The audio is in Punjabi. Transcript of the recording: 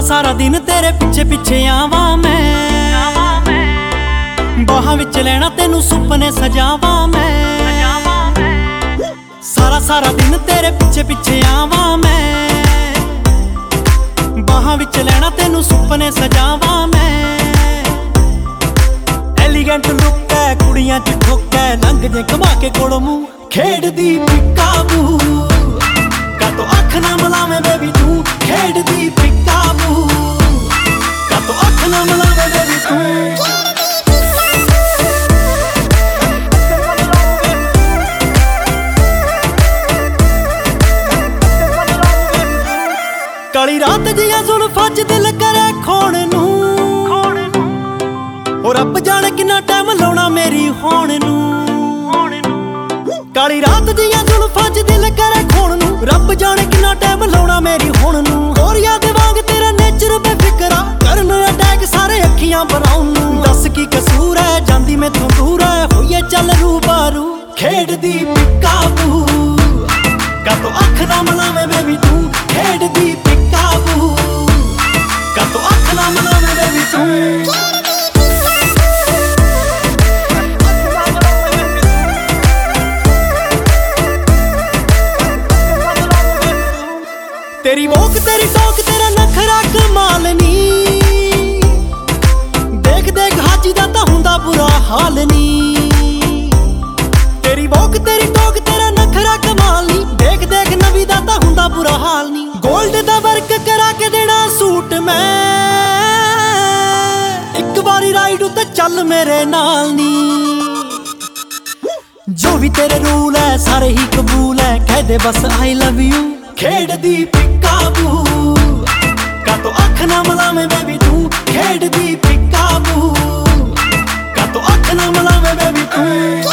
ਸਾਰਾ ਦਿਨ ਤੇਰੇ ਪਿੱਛੇ ਪਿੱਛੇ ਆਵਾਂ ਮੈਂ, ਬਾਹਾਂ ਵਿੱਚ ਲੈਣਾ ਤੈਨੂੰ ਸੁਪਨੇ ਸਜਾਵਾਂ ਮੈਂ। ਸਾਰਾ ਦਿਨ ਤੇਰੇ ਪਿੱਛੇ ਪਿੱਛੇ ਆਵਾਂ ਮੈਂ, ਬਾਹਾਂ ਵਿੱਚ ਲੈਣਾ ਤੈਨੂੰ ਸੁਪਨੇ ਸਜਾਵਾਂ ਮੈਂ। ਐਲੀਗੈਂਟ ਲੁੱਕ ਐ ਕੁੜੀਆਂ ਚ ਠੋਕੈ, ਲੰਘ ਜੇ ਘੁਮਾ ਕੇ ਕੋਲੋਂ ਮੂੰਹ ਖੇਡਦੀ ਪਿਕਾਬੂ। ਕਾਤੋਂ ਅੱਖ ਨਾ ਮਲਾਵੇਂ ਬੇਬੀ ਤੂੰ ਖੇਡਦੀ ਪਿਕਾਬੂ, ਕਾਤੋਂ ਅੱਖ ਨਾ ਮਲਾਵੇਂ ਬੇਬੀ ਤੂੰ। ਕਾਲੀ ਰਾਤ ਦੀਆਂ ਜ਼ੁਲਫਾਂ 'ਚ ਦਿਲ ਕਰੇ ਖੋਣ ਨੂੰ, ਉਹ ਰੱਬ ਜਾਣੇ ਕਿੰਨਾ ਟਾਈਮ ਲਾਉਣਾ ਮੇਰੀ ਹੋਣ ਨੂੰ। ਕਾਲੀ ਰਾਤ ਦੀਆਂ ਜ਼ੁਲਫਾਂ 'ਚ ਦਿਲ ਕਰੇ ਖੋਣ ਨੂੰ, ਰੱਬ ਜਾਣੇ ਕਿੰਨਾ ਟਾਈਮ ਲਾਉਣਾ ਮੇਰੀ ਹੋਣ ਨੂੰ। ਗੋਰੀਆਂ ਦੇ ਵਾਂਗ ਤੇਰਾ ਨੇਚਰ ਬੇਫਿਕਰਾ, ਕਰਨ ਅਟੈਕ ਸਾਰੇ ਅੱਖੀਆਂ ਬਣਾਉਣ ਨੂੰ। ਦੱਸ ਕੀ ਕਸੂਰ ਹੈ ਜਾਂਦੀ ਮੈਥੋਂ ਦੂਰ ਹੈ, ਹੋਈਏ ਚੱਲ ਰੂਬਾਰੂ ਖੇਡਦੀ ਪਿਕਾਬੂ। ਕਾਤੋਂ ਅੱਖ ਨਾ ਮਲਾਵੇਂ ਬੇਬੀ ਤੂੰ ਖੇਡਦੀ ਪਿਕਾਬੂ, ਕਾਤੋਂ ਅੱਖ ਨਾ ਮਲਾਵੇਂ ਬੇਬੀ ਤੂੰ। ਤੇਰੀ ਵੋਕ ਤੇਰੀ ਟੋਕ ਤੇਰਾ ਨਖਰਾ ਕਮਾਲ ਨੀ, ਦੇਖ ਦੇਖ ਹਾਜੀ ਦਾ ਤਾਂ ਹੁੰਦਾ ਬੁਰਾ ਹਾਲ ਨੀ। ਤੇਰੀ ਵੋਕ ਤੇਰੀ ਟੋਕ ਤੇਰਾ ਨਖਰਾ ਕਮਾਲ ਨੀ, ਦੇਖ ਦੇਖ ਨਵੀ ਦਾ ਤਾਂ ਹੁੰਦਾ ਬੁਰਾ ਹਾਲ ਨੀ। ਗੋਲਡ ਦਾ ਵਰਕ ਕਰਾ ਕੇ ਦੇਣਾ ਸੂਟ ਮੈਂ, ਇੱਕ ਵਾਰੀ ਰਾਈਡ ਉੱਤੇ ਚੱਲ ਮੇਰੇ ਨਾਲ ਨੀ। ਜੋ ਵੀ ਤੇਰੇ ਰੂਲ ਐ ਸਾਰੇ ਹੀ ਕਬੂਲ ਐ, ਕਹਿ ਦੇ ਬਸ ਆਈ ਲਵ ਯੂ ਖੇਡਦੀ ਪਿਕਾਬੂ। ਕਾਤੋਂ ਅੱਖ ਨਾ ਮਲਾਵੇਂ ਬੇਬੀ ਤੂੰ ਖੇਡਦੀ ਪਿਕਾਬੂ, ਕਾਤੋਂ ਅੱਖ ਨਾ ਮਲਾਵੇਂ ਬੇਬੀ ਤੂੰ।